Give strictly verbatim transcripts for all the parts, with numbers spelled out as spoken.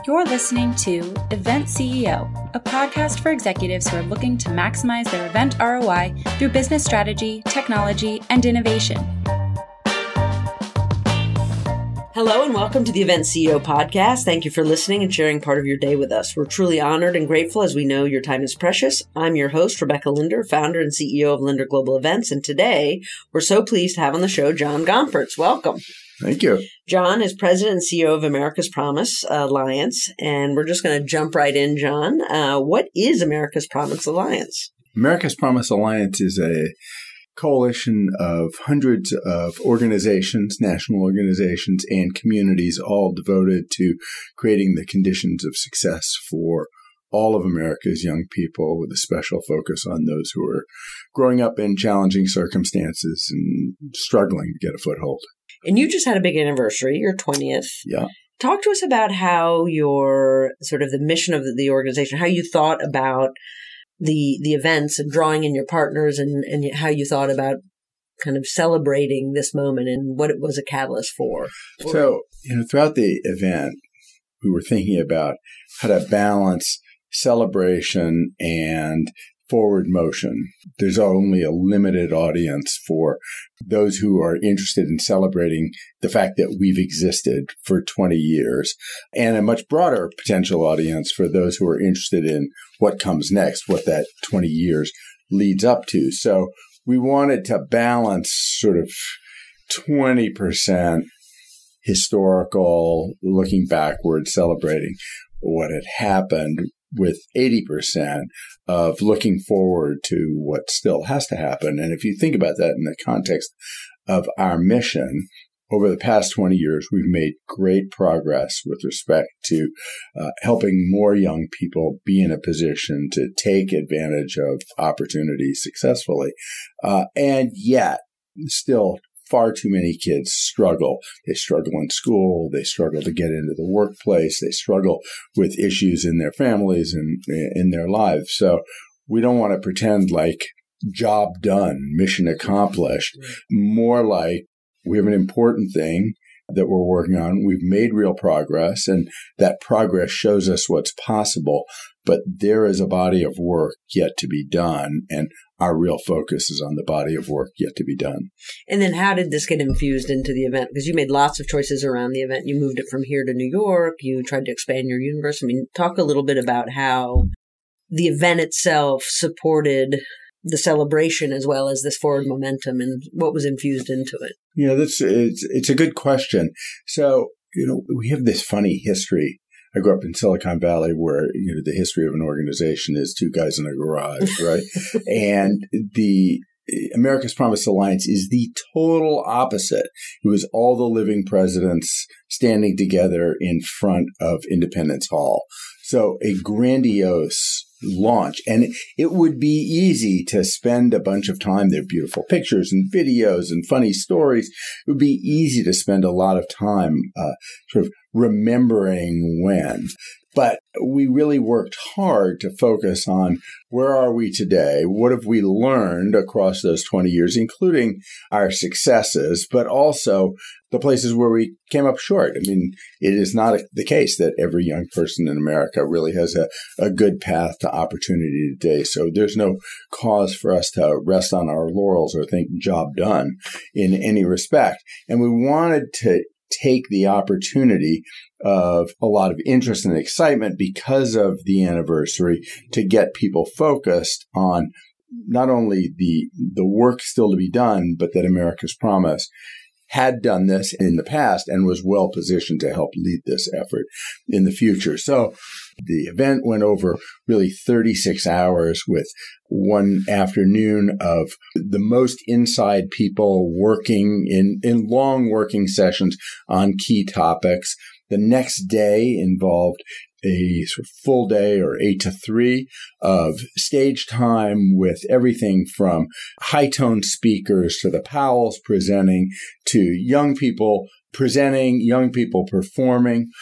You're listening to Event C E O, a podcast for executives who are looking to maximize their event R O I through business strategy, technology, and innovation. Hello and welcome to the Event C E O podcast. Thank you for listening and sharing part of your day with us. We're truly honored and grateful as we know your time is precious. I'm your host, Rebecca Linder, founder and C E O of Linder Global Events. And today we're so pleased to have on the show John Gompertz. Welcome. Thank you. John is president and C E O of America's Promise Alliance. And we're just going to jump right in, John. Uh, what is America's Promise Alliance? America's Promise Alliance is a coalition of hundreds of organizations, national organizations, and communities, all devoted to creating the conditions of success for all of America's young people, with a special focus on those who are growing up in challenging circumstances and struggling to get a foothold. And you just had a big anniversary, your twentieth. Yeah. Talk to us about how your sort of the mission of the, the organization, how you thought about the the events and drawing in your partners, and, and how you thought about kind of celebrating this moment and what it was a catalyst for. So, you know, throughout the event, we were thinking about how to balance celebration and forward motion. There's only a limited audience for those who are interested in celebrating the fact that we've existed for twenty years, and a much broader potential audience for those who are interested in what comes next, what that twenty years leads up to. So we wanted to balance sort of twenty percent historical, looking backward, celebrating what had happened, with eighty percent of looking forward to what still has to happen. And if you think about that in the context of our mission, over the past twenty years, we've made great progress with respect to uh, helping more young people be in a position to take advantage of opportunities successfully. Uh, and yet, still, far too many kids struggle. They struggle in school. They struggle to get into the workplace. They struggle with issues in their families and in their lives. So we don't want to pretend like job done, mission accomplished. More like we have an important thing that we're working on. We've made real progress, and that progress shows us what's possible. But there is a body of work yet to be done, and our real focus is on the body of work yet to be done. And then how did this get infused into the event? Because you made lots of choices around the event. You moved it from here to New York. You tried to expand your universe. I mean, talk a little bit about how the event itself supported the celebration as well as this forward momentum and what was infused into it. Yeah, that's it's it's a good question. So, you know, we have this funny history. I grew up in Silicon Valley, where, you know, the history of an organization is two guys in a garage, right? And the America's Promise Alliance is the total opposite. It was all the living presidents standing together in front of Independence Hall. So a grandiose launch. And it would be easy to spend a bunch of time. There are beautiful pictures and videos and funny stories. It would be easy to spend a lot of time uh, sort of remembering when. But we really worked hard to focus on where are we today? What have we learned across those twenty years, including our successes, but also the places where we came up short. I mean, it is not a, the case that every young person in America really has a, a good path to opportunity today. So there's no cause for us to rest on our laurels or think job done in any respect. And we wanted to take the opportunity of a lot of interest and excitement because of the anniversary to get people focused on not only the the work still to be done, but that America's Promise had done this in the past and was well positioned to help lead this effort in the future. So the event went over really thirty-six hours with one afternoon of the most inside people working in, in long working sessions on key topics. The next day involved a sort of full day or eight to three of stage time with everything from high-toned speakers to the Powells presenting to young people presenting, young people performing.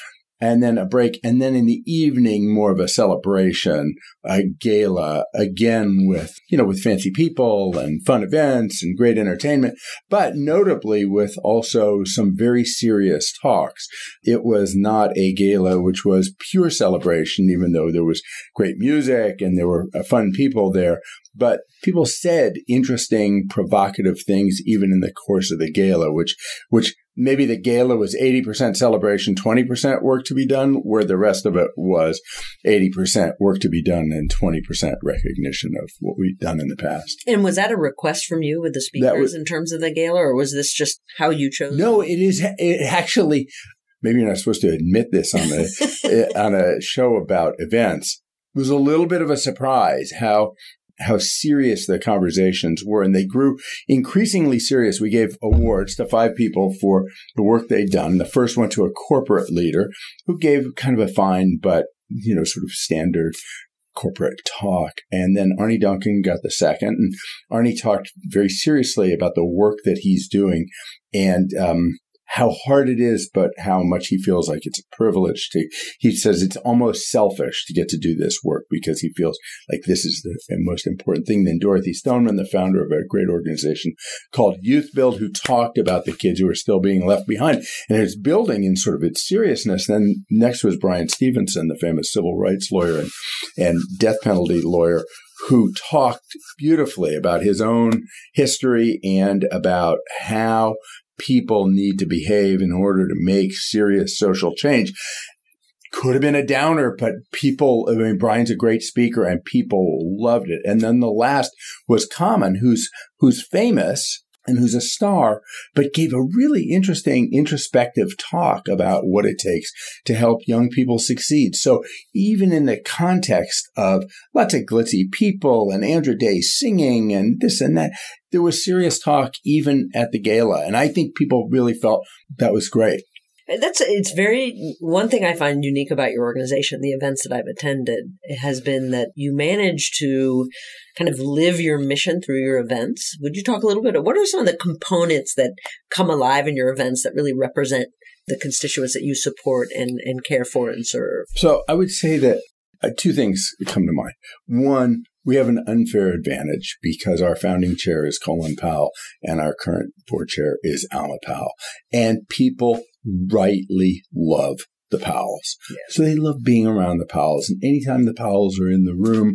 and then a break. And then in the evening, more of a celebration, a gala, again with, you know, with fancy people and fun events and great entertainment, but notably with also some very serious talks. It was not a gala which was pure celebration, even though there was great music and there were fun people there. But people said interesting, provocative things even in the course of the gala, which, which maybe the gala was eighty percent celebration, twenty percent work to be done, where the rest of it was eighty percent work to be done and twenty percent recognition of what we've done in the past. And was that a request from you with the speakers was, in terms of the gala, or was this just how you chose? No, it is it actually, maybe you're not supposed to admit this on a, on a show about events. It was a little bit of a surprise how how serious the conversations were, and they grew increasingly serious. We gave awards to five people for the work they'd done. The first went to a corporate leader who gave kind of a fine, but, you know, sort of standard corporate talk. And then Arne Duncan got the second, and Arne talked very seriously about the work that he's doing and, um, how hard it is, but how much he feels like it's a privilege to, he says it's almost selfish to get to do this work because he feels like this is the most important thing. Then Dorothy Stoneman, the founder of a great organization called Youth Build, who talked about the kids who are still being left behind. And it's building in sort of its seriousness. Then next was Brian Stevenson, the famous civil rights lawyer and, and death penalty lawyer, who talked beautifully about his own history and about how people need to behave in order to make serious social change. Could have been a downer, but people, I mean, Brian's a great speaker and people loved it. And then the last was Common, who's, who's famous and who's a star, but gave a really interesting introspective talk about what it takes to help young people succeed. So even in the context of lots of glitzy people and Andra Day singing and this and that, there was serious talk even at the gala. And I think people really felt that was great. That's it's very one thing I find unique about your organization, the events that I've attended, it has been that you manage to kind of live your mission through your events. Would you talk a little bit of what are some of the components that come alive in your events that really represent the constituents that you support and, and care for and serve? So I would say that uh, two things come to mind. One, we have an unfair advantage because our founding chair is Colin Powell and our current board chair is Alma Powell. And people rightly love the Powells. Yes. So they love being around the Powells. And anytime the Powells are in the room,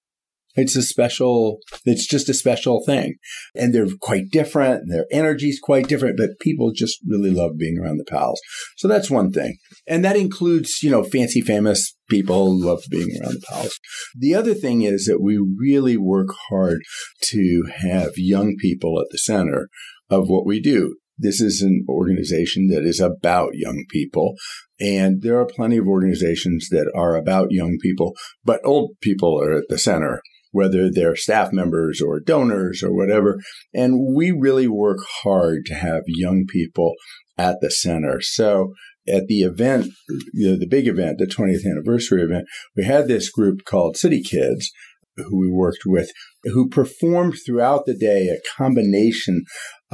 it's a special, it's just a special thing. And they're quite different. And their energy's quite different, but people just really love being around the Powells. So that's one thing. And that includes, you know, fancy, famous people who love being around the Powells. The other thing is that we really work hard to have young people at the center of what we do. This is an organization that is about young people, and there are plenty of organizations that are about young people, but old people are at the center, whether they're staff members or donors or whatever. And we really work hard to have young people at the center. So at the event, you know, the big event, the twentieth anniversary event, we had this group called City Kids, who we worked with, who performed throughout the day a combination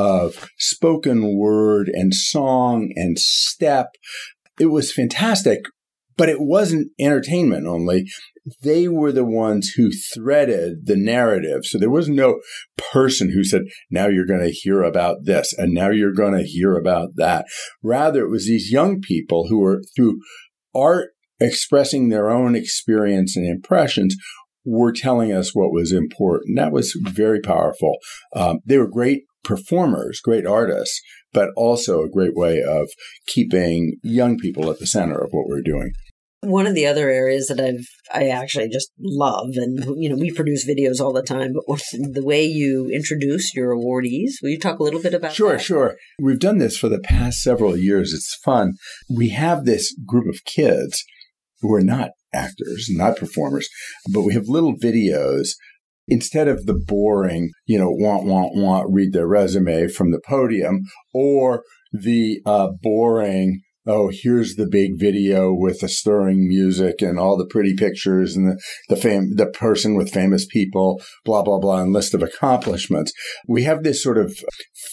of spoken word and song and step. It was fantastic, but it wasn't entertainment only. They were the ones who threaded the narrative. So there was no person who said, now you're going to hear about this, and now you're going to hear about that. Rather, it was these young people who were, through art, expressing their own experience and impressions, were telling us what was important. That was very powerful. Um, they were great performers, great artists, but also a great way of keeping young people at the center of what we're doing. One of the other areas that I've I actually just love, and you know, we produce videos all the time, but the way you introduce your awardees, will you talk a little bit about Sure, that? Sure, sure. We've done this for the past several years. It's fun. We have this group of kids who are not actors, not performers, but we have little videos. Instead of the boring, you know, want, want, want, read their resume from the podium, or the uh, boring, oh, here's the big video with the stirring music and all the pretty pictures and the the, fam- the person with famous people, blah, blah, blah, and list of accomplishments. We have this sort of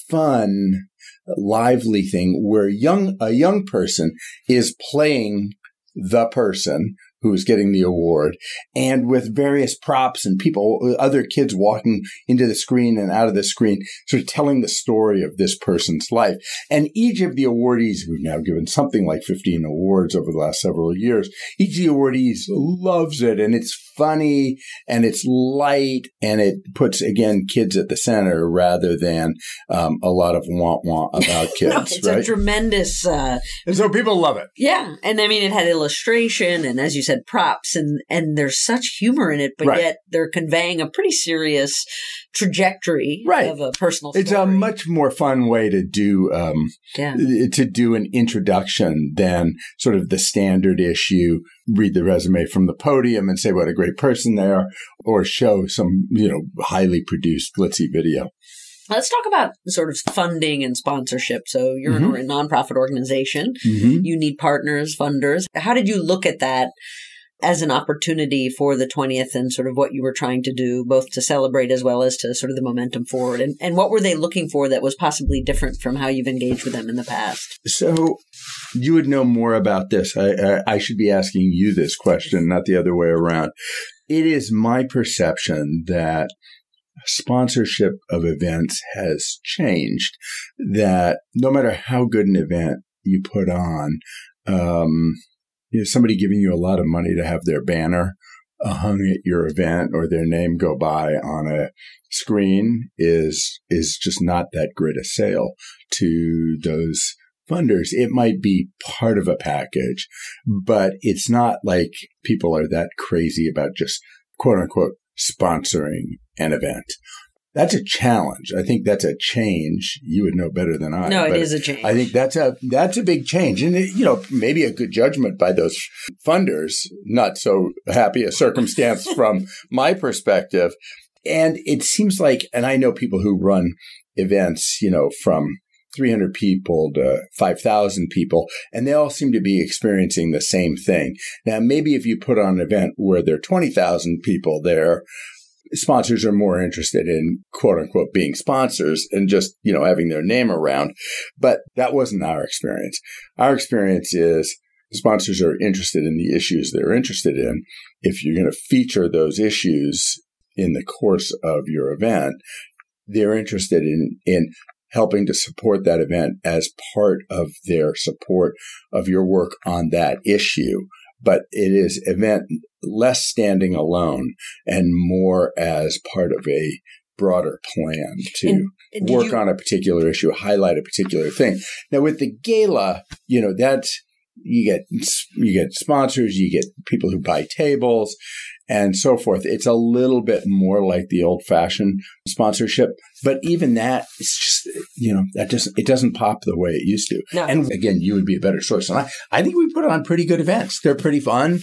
fun, lively thing where young a young person is playing the person who is getting the award, and with various props and people, other kids walking into the screen and out of the screen, sort of telling the story of this person's life. And each of the awardees, we've now given something like fifteen awards over the last several years, each of the awardees loves it, and it's funny, and it's light, and it puts, again, kids at the center rather than um, a lot of wah-wah about kids, no, it's right? a tremendous... Uh, and so people love it. Yeah. And I mean, it had illustration and, as you said, props, and, and there's such humor in it, but right. yet they're conveying a pretty serious trajectory right. of a personal story. It's a much more fun way to do um, yeah. to do an introduction than sort of the standard issue, read the resume from the podium and say what a great person they are, or show some, you know, highly produced glitzy video. Let's talk about sort of funding and sponsorship. So you're mm-hmm. a nonprofit organization. Mm-hmm. You need partners, funders. How did you look at that as an opportunity for the twentieth and sort of what you were trying to do, both to celebrate as well as to sort of the momentum forward? And, and what were they looking for that was possibly different from how you've engaged with them in the past? So you would know more about this. I, I, I should be asking you this question, not the other way around. It is my perception that sponsorship of events has changed, that no matter how good an event you put on, um, you know, somebody giving you a lot of money to have their banner uh, hung at your event or their name go by on a screen is is just not that great a sale to those funders. It might be part of a package, but it's not like people are that crazy about just quote unquote sponsoring an event. That's a challenge. I think that's a change. You would know better than I. No, it is a change. I think that's a that's a big change, and it, you know, maybe a good judgment by those funders. Not so happy a circumstance from my perspective. And it seems like, and I know people who run events, you know, from three hundred people to five thousand people, and they all seem to be experiencing the same thing. Now, maybe if you put on an event where there are twenty thousand people there, sponsors are more interested in quote unquote being sponsors and just, you know, having their name around. But that wasn't our experience. Our experience is sponsors are interested in the issues they're interested in. If you're going to feature those issues in the course of your event, they're interested in, in helping to support that event as part of their support of your work on that issue. But it is event less standing alone and more as part of a broader plan to and, and work you- on a particular issue, highlight a particular thing. Now, with the gala, you know, that's, you get, you get sponsors, you get people who buy tables and so forth. It's a little bit more like the old fashioned sponsorship, but even that, it's just, you know, that doesn't, it doesn't pop the way it used to. No. And again, you would be a better source. And I, I think we put on pretty good events. They're pretty fun.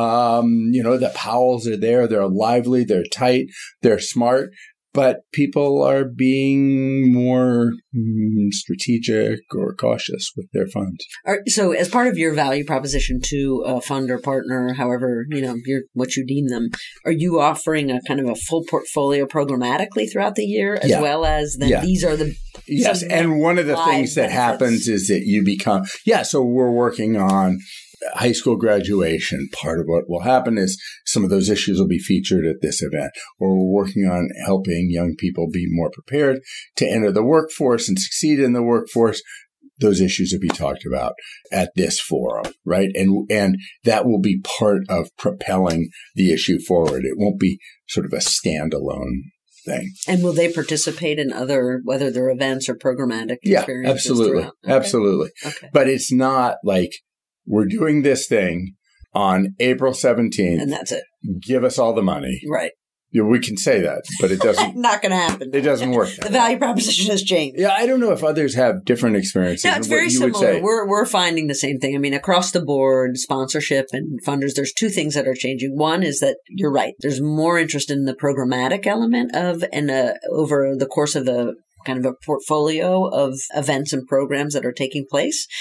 Um, you know, the Powells are there. They're lively. They're tight. They're smart. But people are being more mm, strategic or cautious with their funds. All right, so as part of your value proposition to a fund or partner, however, you know, you're, what you deem them, are you offering a kind of a full portfolio programmatically throughout the year, as yeah. well as then yeah. these are the... Yes, and one of the things that benefits. happens is that you become... Yeah, so we're working on high school graduation. Part of what will happen is some of those issues will be featured at this event. Or we're working on helping young people be more prepared to enter the workforce and succeed in the workforce. Those issues will be talked about at this forum, right? And and that will be part of propelling the issue forward. It won't be sort of a standalone thing. And will they participate in other, whether they're events or programmatic yeah, experiences? Absolutely. Okay. Absolutely. Okay. But it's not like we're doing this thing on April seventeenth. And that's it. Give us all the money. Right. Yeah, we can say that, but it doesn't. Not going to happen. It doesn't work. The value proposition has changed. Yeah, I don't know if others have different experiences. No, it's very similar. We're we're finding the same thing. I mean, across the board, sponsorship and funders, there's two things that are changing. One is that you're right. There's more interest in the programmatic element of, and uh, over the course of the kind of a portfolio of events and programs that are taking place.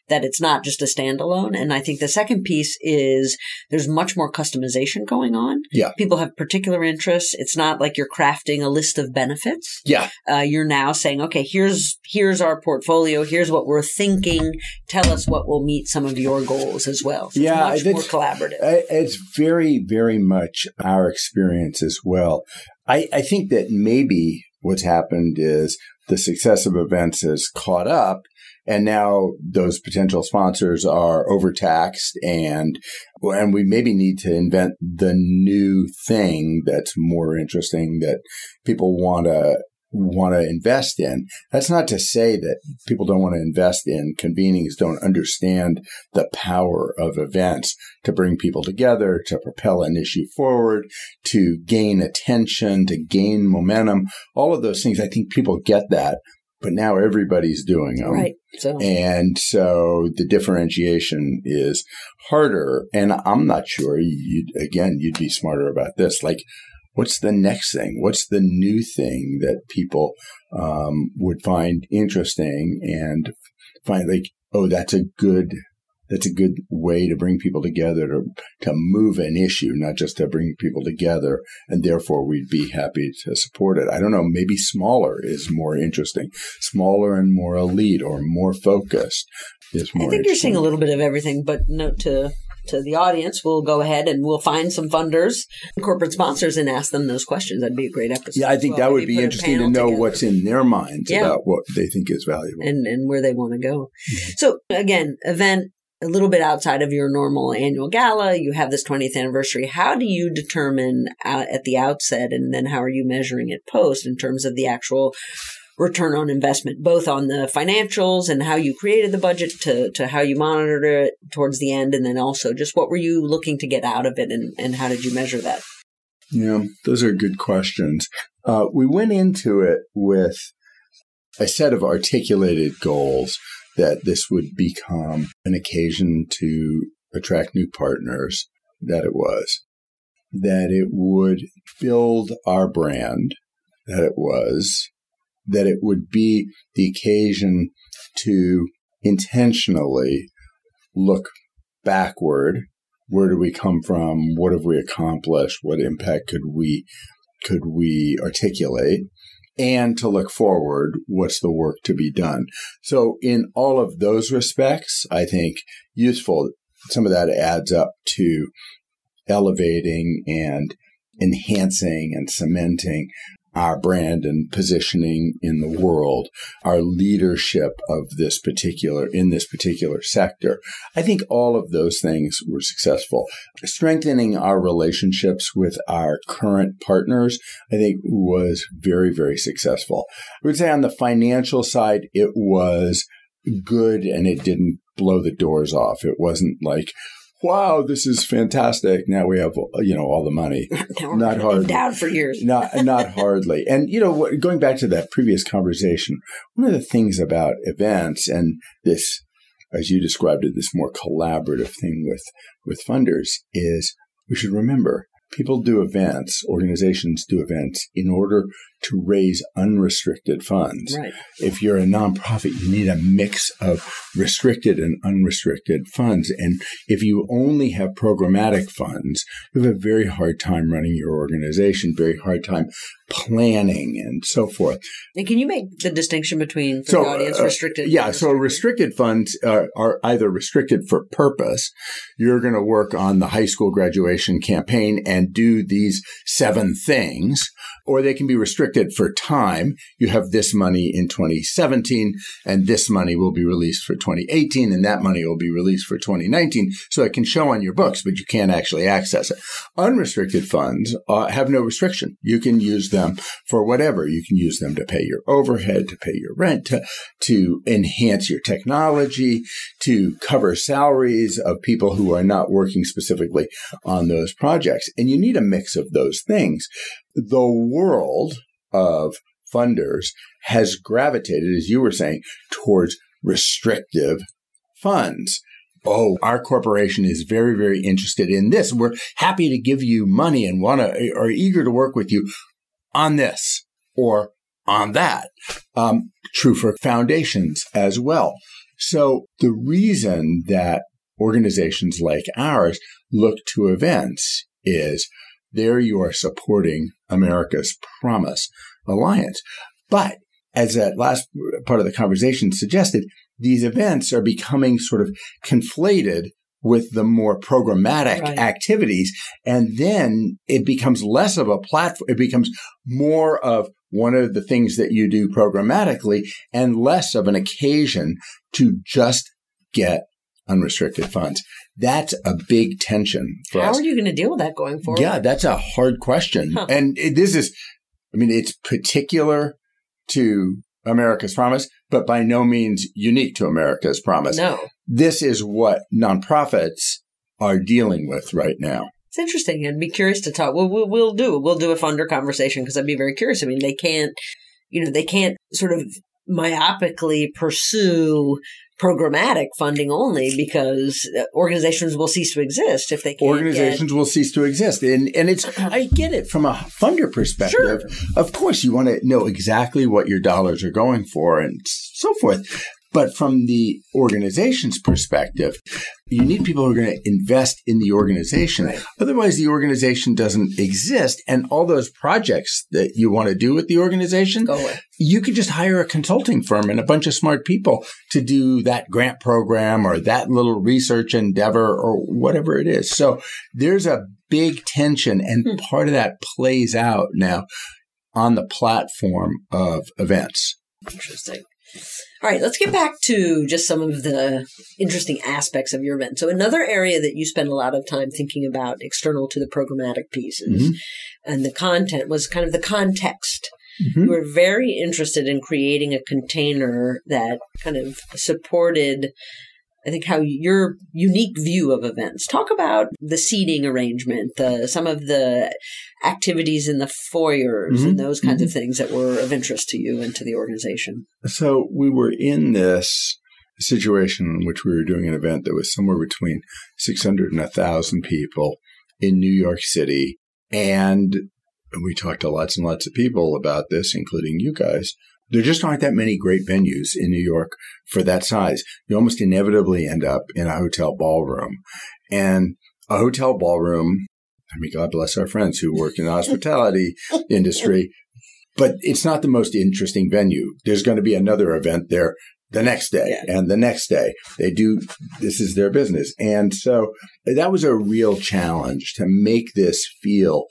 that it's not just a standalone. And I think the second piece is there's much more customization going on. Yeah. People have particular interests. It's not like you're crafting a list of benefits. Yeah. Uh, you're now saying, okay, here's, here's our portfolio. Here's what we're thinking. Tell us what will meet some of your goals as well. So yeah. it's much more collaborative. It's very, very much our experience as well. I, I think that maybe what's happened is the success of events has caught up, and now those potential sponsors are overtaxed, and and we maybe need to invent the new thing that's more interesting that people want to want to invest in. That's not to say that people don't want to invest in convenings, don't understand the power of events to bring people together, to propel an issue forward, to gain attention, to gain momentum. All of those things, I think people get that, but now everybody's doing them. Right. So. And so the differentiation is harder. And I'm not sure, you'd, again, you'd be smarter about this. Like, what's the next thing? What's the new thing that people um, would find interesting and find like, oh, that's a good, that's a good way to bring people together, to to move an issue, not just to bring people together, and therefore we'd be happy to support it. I don't know, maybe smaller is more interesting. Smaller and more elite or more focused is more I think you're seeing a little bit of everything, but note to to the audience, we'll go ahead and we'll find some funders, corporate sponsors, and ask them those questions. That'd be a great episode. Yeah, I think well. that would Maybe be interesting to know together. What's in their minds yeah. about what they think is valuable. And, and where they want to go. Mm-hmm. So again, event a little bit outside of your normal annual gala. You have this twentieth anniversary. How do you determine uh, at the outset, and then how are you measuring it post in terms of the actual return on investment, both on the financials and how you created the budget to, to how you monitored it towards the end, and then also just what were you looking to get out of it, and, and how did you measure that? Yeah, those are good questions. Uh, we went into it with a set of articulated goals that this would become an occasion to attract new partners, that it was, that it would build our brand, that it was, that it would be the occasion to intentionally look backward. Where do we come from? What have we accomplished? What impact could we could we articulate? And to look forward, what's the work to be done? So in all of those respects, I think useful, some of that adds up to elevating and enhancing and cementing our brand and positioning in the world, our leadership of this particular, in this particular sector. I think all of those things were successful. Strengthening our relationships with our current partners, I think, was very, very successful. I would say on the financial side, it was good and it didn't blow the doors off. It wasn't like, wow, this is fantastic. Now we have, you know, all the money. Not hardly. Down for years. not, not hardly. And, you know, going back to that previous conversation, one of the things about events and this, as you described it, this more collaborative thing with, with funders is we should remember people do events, organizations do events in order to raise unrestricted funds. Right. If you're a nonprofit, you need a mix of restricted and unrestricted funds. And if you only have programmatic funds, you have a very hard time running your organization, very hard time planning and so forth. And can you make the distinction between, for so, the audience, uh, restricted? Yeah, and so restricted funds uh, are either restricted for purpose. You're going to work on the high school graduation campaign and do these seven things, or they can be restricted for time. You have this money in twenty seventeen, and this money will be released for twenty eighteen, and that money will be released for twenty nineteen. So it can show on your books, but you can't actually access it. Unrestricted funds uh, have no restriction. You can use them for whatever. You can use them to pay your overhead, to pay your rent, to, to enhance your technology, to cover salaries of people who are not working specifically on those projects. And you need a mix of those things. The world of funders has gravitated, as you were saying, towards restrictive funds. Oh, our corporation is very, very interested in this. We're happy to give you money and want to, are eager to work with you on this or on that. Um, true for foundations as well. So the reason that organizations like ours look to events is there you are supporting America's Promise Alliance. But as that last part of the conversation suggested, these events are becoming sort of conflated with the more programmatic right. activities. And then it becomes less of a platform. It becomes more of one of the things that you do programmatically and less of an occasion to just get unrestricted funds. That's a big tension for How us. are you going to deal with that going forward? Yeah, that's a hard question. Huh. And it, this is, I mean, it's particular to America's Promise, but by no means unique to America's Promise. No. This is what nonprofits are dealing with right now. It's interesting. I'd be curious to talk. We'll, we'll, we'll do We'll do a funder conversation because I'd be very curious. I mean, they can't, you know, they can't sort of myopically pursue programmatic funding only because organizations will cease to exist if they can't. Organizations get... will cease to exist. And, and it's, I get it from a funder perspective. Sure. Of course, you want to know exactly what your dollars are going for and so forth. But from the organization's perspective, you need people who are going to invest in the organization. Right. Otherwise, the organization doesn't exist. And all those projects that you want to do with the organization, Go away. You could just hire a consulting firm and a bunch of smart people to do that grant program or that little research endeavor or whatever it is. So there's a big tension, and hmm. part of that plays out now on the platform of events. Interesting. All right, let's get back to just some of the interesting aspects of your event. So another area that you spend a lot of time thinking about external to the programmatic pieces Mm-hmm. and the content was kind of the context. Mm-hmm. You were very interested in creating a container that kind of supported, I think, how your unique view of events. Talk about the seating arrangement, the some of the activities in the foyers Mm-hmm. and those kinds Mm-hmm. of things that were of interest to you and to the organization. So we were in this situation in which we were doing an event that was somewhere between six hundred and one thousand people in New York City. And we talked to lots and lots of people about this, including you guys. There just aren't that many great venues in New York for that size. You almost inevitably end up in a hotel ballroom. And a hotel ballroom, I mean, God bless our friends who work in the hospitality industry, but it's not the most interesting venue. There's going to be another event there the next day Yeah. and the next day. They do, this is their business. And so that was a real challenge to make this feel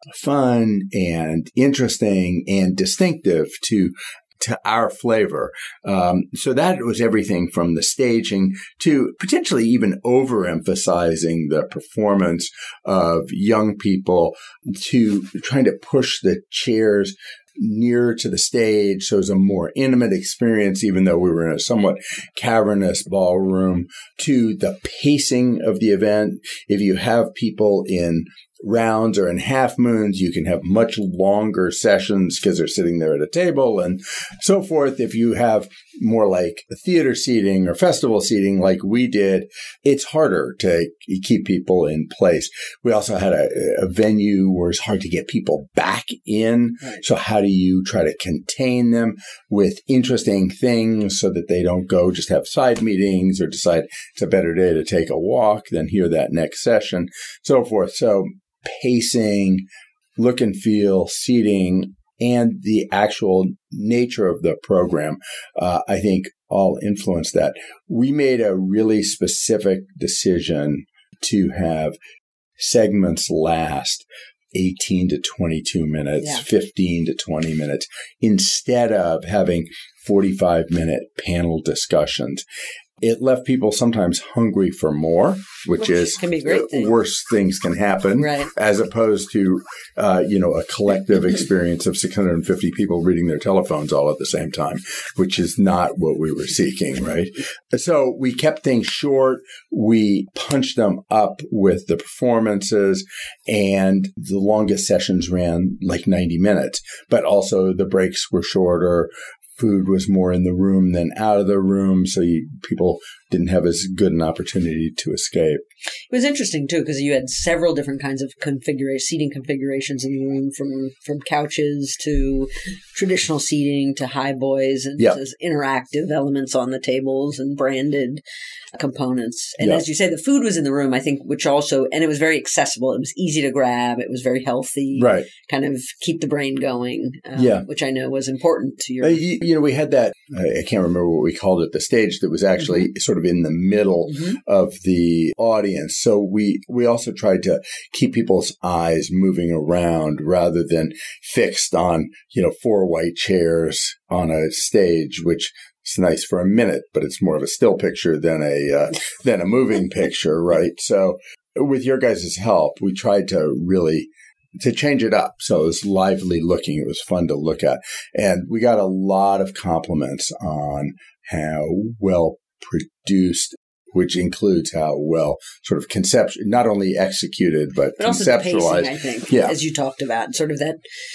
fun and interesting and distinctive to to our flavor. Um, so that was everything from the staging to potentially even overemphasizing the performance of young people to trying to push the chairs nearer to the stage. So it was a more intimate experience, even though we were in a somewhat cavernous ballroom, to the pacing of the event. If you have people in rounds or in half moons, you can have much longer sessions because they're sitting there at a table and so forth. If you have more like theater seating or festival seating like we did, it's harder to keep people in place. We also had a, a venue where it's hard to get people back in. Right. So how do you try to contain them with interesting things so that they don't go just have side meetings or decide it's a better day to take a walk than hear that next session, so forth. So pacing, look and feel, seating, and the actual nature of the program, uh, I think all influenced that. We made a really specific decision to have segments last eighteen to twenty-two minutes, Yeah. fifteen to twenty minutes, instead of having forty-five minute panel discussions. It left people sometimes hungry for more, which, Which is can be a great thing. worse things can happen, Right. as opposed to, uh, you know, a collective experience of six hundred fifty people reading their telephones all at the same time, which is not what we were seeking, right? So we kept things short. We punched them up with the performances, and the longest sessions ran like ninety minutes, but also the breaks were shorter. Food was more in the room than out of the room, so you, people didn't have as good an opportunity to escape. It was interesting, too, because you had several different kinds of configura- seating configurations in the room, from, from couches to traditional seating to high boys and yep. to interactive elements on the tables and branded components. And yep. as you say, the food was in the room, I think, which also, and it was very accessible. It was easy to grab. It was very healthy. Right. Kind of keep the brain going, um, yeah. which I know was important to your... Uh, you, you know, we had that, I can't remember what we called it, the stage that was actually mm-hmm. sort of in the middle mm-hmm. of the audience. So we, we also tried to keep people's eyes moving around rather than fixed on, you know, four white chairs on a stage, which it's nice for a minute, but it's more of a still picture than a uh, than a moving picture, right? So with your guys' help, we tried to really to change it up. So it was lively looking. It was fun to look at. And we got a lot of compliments on how well produced, which includes how well sort of conceptual, not only executed, but, but conceptualized. Also the pacing, I think, yeah. as you talked about, sort of that,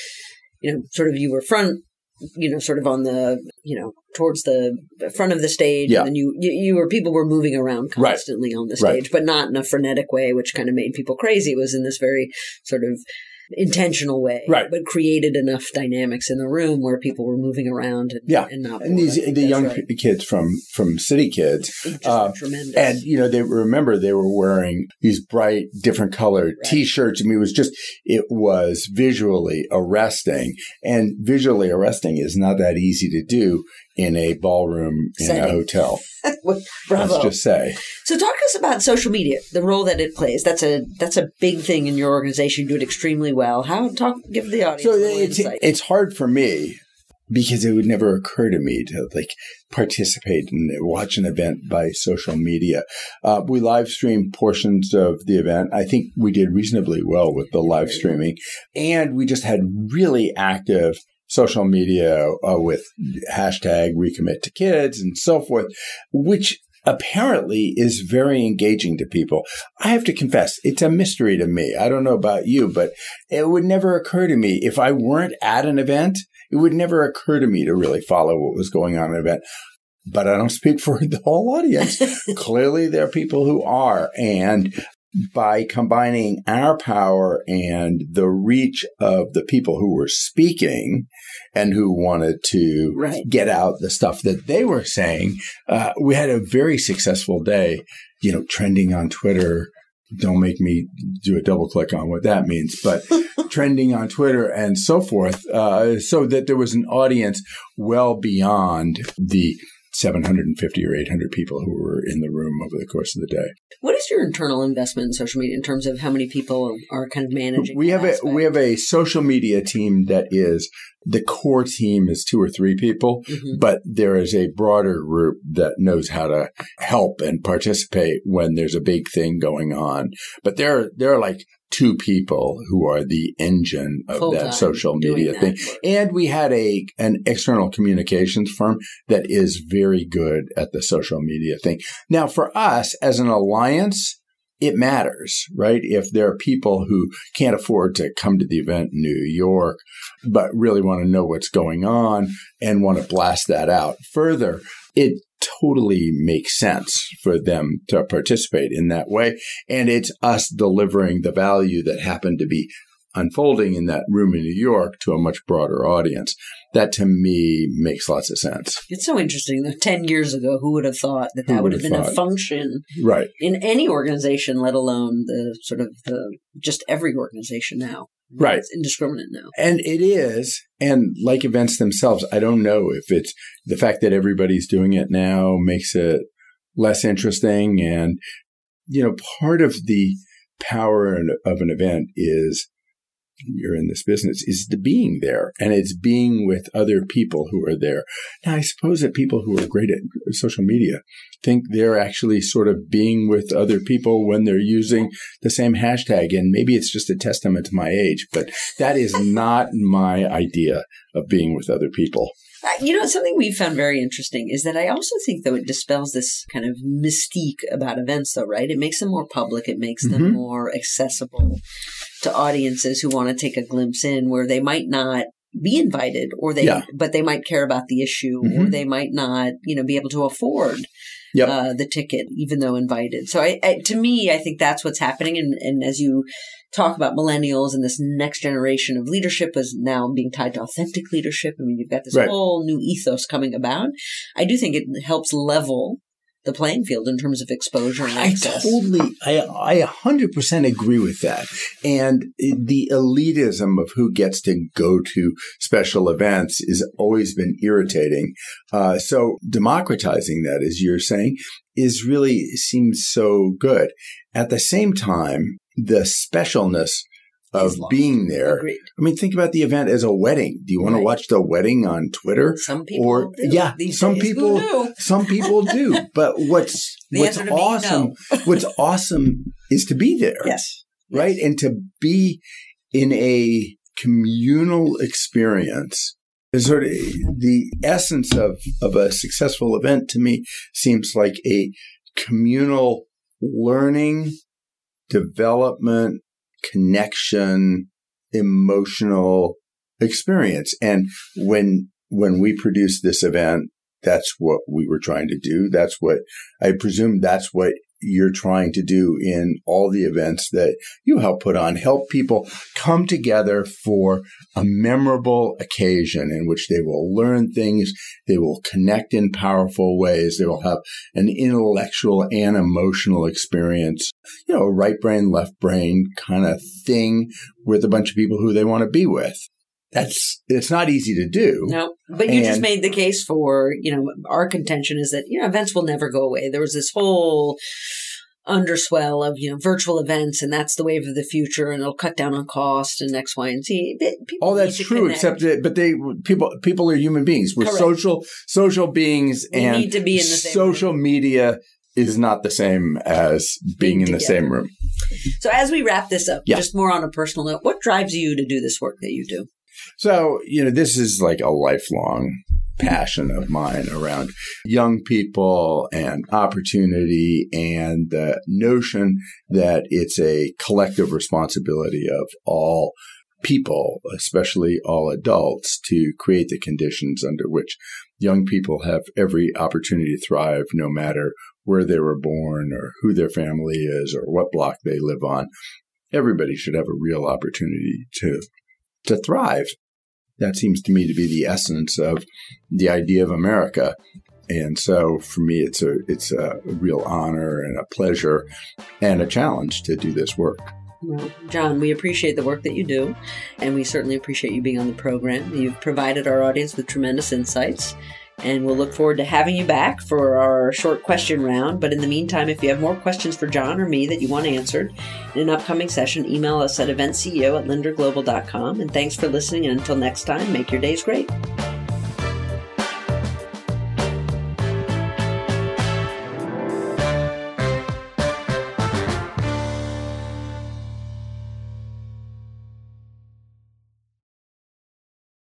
you know, sort of you were front, you know, sort of on the, you know, towards the front of the stage. Yeah. And then you, you, you were, people were moving around constantly right. on the stage, right. but not in a frenetic way, which kind of made people crazy. It was in this very sort of intentional way, right. but created enough dynamics in the room where people were moving around and, yeah. and not. And these, the young right. kids from, from City Kids, uh, tremendous. And, you know, they remember they were wearing these bright, different colored right. t-shirts. I mean, it was just, it was visually arresting, and visually arresting is not that easy to do in a ballroom in Setting. a hotel. Bravo. Let's just say. So talk to us about social media, the role that it plays. That's a that's a big thing in your organization. You do it extremely well. How talk give the audience so a little it's, insight. It's hard for me because it would never occur to me to like participate and watch an event by social media. Uh, we live stream portions of the event. I think we did reasonably well with the live streaming, and we just had really active social media uh, with hashtag recommit to kids and so forth, which apparently is very engaging to people. I have to confess, it's a mystery to me. I don't know about you, but it would never occur to me if I weren't at an event, it would never occur to me to really follow what was going on in an event. But I don't speak for the whole audience. Clearly, there are people who are. And by combining our power and the reach of the people who were speaking and who wanted to right. get out the stuff that they were saying, uh, we had a very successful day, you know, trending on Twitter. Don't make me do a double click on what that means, but trending on Twitter and so forth, uh, so that there was an audience well beyond the seven hundred fifty or eight hundred people who were in the room over the course of the day. What is your internal investment in social media in terms of how many people are kind of managing? We have a aspect? we have a social media team that is the core team is two or three people, mm-hmm. but there is a broader group that knows how to help and participate when there's a big thing going on. But there there are like two people who are the engine of Full that social media that thing. work. And we had a an external communications firm that is very good at the social media thing. Now, for us as an alliance, it matters, right? If there are people who can't afford to come to the event in New York, but really want to know what's going on and want to blast that out further, it totally makes sense for them to participate in that way. And it's us delivering the value that happened to be unfolding in that room in New York to a much broader audience. That to me makes lots of sense. It's so interesting. Though, ten years ago, who would have thought that that would have been thought? a function right. in any organization, let alone the sort of the just every organization now. Right. It's indiscriminate now. And it is. And like events themselves, I don't know if it's the fact that everybody's doing it now makes it less interesting. And, you know, part of the power of an event is you're in this business is the being there, and it's being with other people who are there. Now, I suppose that people who are great at social media think they're actually sort of being with other people when they're using the same hashtag, and maybe it's just a testament to my age, but that is not my idea of being with other people. You know, something we found very interesting is that I also think, though, it dispels this kind of mystique about events, though, right? It makes them more public. It makes them mm-hmm. more accessible to audiences who want to take a glimpse in where they might not be invited or they, yeah. but they might care about the issue mm-hmm. or they might not, you know, be able to afford yep. uh, the ticket, even though invited. So I, I, to me, I think that's what's happening. And, and as you talk about millennials and this next generation of leadership is now being tied to authentic leadership. I mean, you've got this right. whole new ethos coming about. I do think it helps level the playing field in terms of exposure and access. I totally, I, I one hundred percent agree with that. And the elitism of who gets to go to special events has always been irritating. Uh, so democratizing that, as you're saying, is really seems so good. At the same time, the specialness of being there. Agreed. I mean, think about the event as a wedding. Do you want right. to watch the wedding on Twitter? Some people or, do. Yeah, These some days, people do. Some people do. But what's the what's awesome no. what's awesome is to be there. Yes. Right? Yes. And to be in a communal experience is sort of the essence of, of a successful event to me seems like a communal learning, development, connection, emotional experience. And when when we produced this event, that's what we were trying to do. That's what I presume that's what you're trying to do in all the events that you help put on. Help people come together for a memorable occasion in which they will learn things, they will connect in powerful ways, they will have an intellectual and emotional experience, you know, a right brain, left brain kind of thing with a bunch of people who they want to be with. That's, it's not easy to do. No, but you and, just made the case for, you know, our contention is that, you know, events will never go away. There was this whole underswell of, you know, virtual events, and that's the wave of the future, and it'll cut down on cost and X, Y, and Z. People All that's true, connect. except that, but they, people, people are human beings. We're Correct. social, social beings, we and need to be in the same social room. media is not the same as being, being in the together. same room. So as we wrap this up, yeah. just more on a personal note, what drives you to do this work that you do? So, you know, this is like a lifelong passion of mine around young people and opportunity and the notion that it's a collective responsibility of all people, especially all adults, to create the conditions under which young people have every opportunity to thrive, no matter where they were born or who their family is or what block they live on. Everybody should have a real opportunity to to thrive. That seems to me to be the essence of the idea of America. And so for me, it's a it's a real honor and a pleasure and a challenge to do this work. Well, John, we appreciate the work that you do, and we certainly appreciate you being on the program. You've provided our audience with tremendous insights, and we'll look forward to having you back for our short question round. But in the meantime, if you have more questions for John or me that you want answered in an upcoming session, email us at event C E O at linder global dot com. And thanks for listening, and until next time, make your days great.